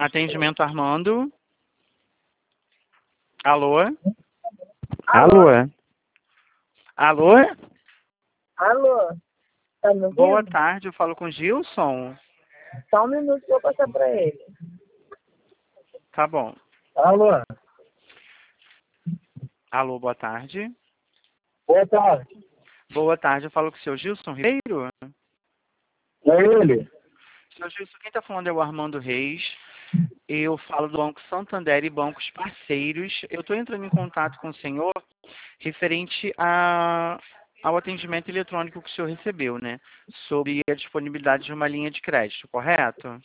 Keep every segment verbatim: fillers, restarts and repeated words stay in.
Atendimento Armando. Alô? Alô? Alô? Alô? Alô? Tá me ouvindo? Boa tarde, eu falo com o Gilson. Só um minuto que eu vou passar pra ele. Tá bom. Alô? Alô, boa tarde. Boa tarde. Boa tarde, eu falo com o seu Gilson Ribeiro. É ele? Seu Gilson, quem está falando é o Armando Reis. Eu falo do Banco Santander e bancos parceiros. Eu estou entrando em contato com o senhor referente a, ao atendimento eletrônico que o senhor recebeu, né? Sobre a disponibilidade de uma linha de crédito, correto?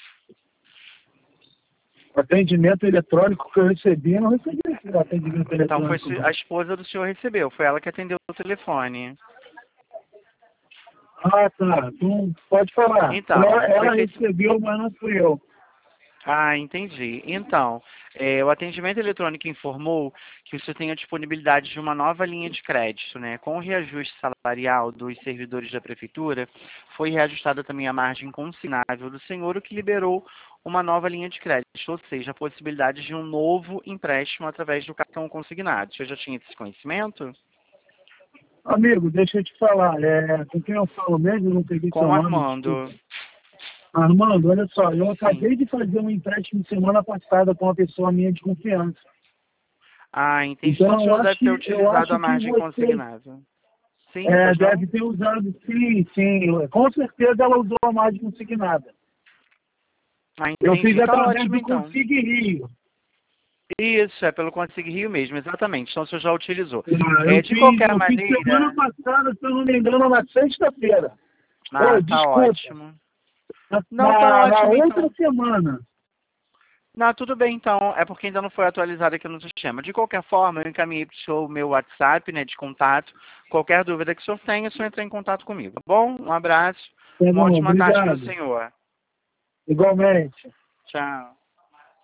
O atendimento eletrônico que eu recebi, eu não recebi esse atendimento Então foi eletrônico. a esposa do senhor recebeu, foi ela que atendeu o telefone. Ah, tá. Então, pode falar. Então, Ela, ela foi feito... recebeu, mas não fui eu. Ah, entendi. Então, é, o atendimento eletrônico informou que o senhor tem a disponibilidade de uma nova linha de crédito, né? Com o reajuste salarial dos servidores da prefeitura, foi reajustada também a margem consignável do senhor, o que liberou uma nova linha de crédito, ou seja, a possibilidade de um novo empréstimo através do cartão consignado. O senhor já tinha esse conhecimento? Amigo, deixa eu te falar. É, com quem eu falo mesmo, eu não peguei Com seu o nome, Armando. desculpa. Armando, olha só, eu Sim. acabei de fazer um empréstimo semana passada com uma pessoa minha de confiança. Ah, entendi. Então o Então, eu senhor acho deve ter que, eu utilizado a acho que margem você consignada. Sim, é, pois não? deve ter usado, sim, sim. Com certeza ela usou a margem consignada. Ah, Eu fiz entendi. Tá através ótimo, do então. Consig Rio. Isso, é pelo Consig Rio mesmo, exatamente. Então o senhor já utilizou. Ah, É, Eu de fiz, qualquer eu fiz semana maneira... passada, se eu não me engano, na sexta-feira. Ah, Oh, tá desculpa. ótimo. Na, Não, tá na, na ótimo, outra então. semana. Não, tudo bem, então. É porque ainda não foi atualizado aqui no sistema. De qualquer forma, eu encaminhei para o senhor o meu WhatsApp, né, de contato. Qualquer dúvida que o senhor tenha, é só entrar em contato comigo, tá bom? Um abraço. Tá Uma bom, ótima tarde para o obrigado. senhor. Igualmente. Tchau.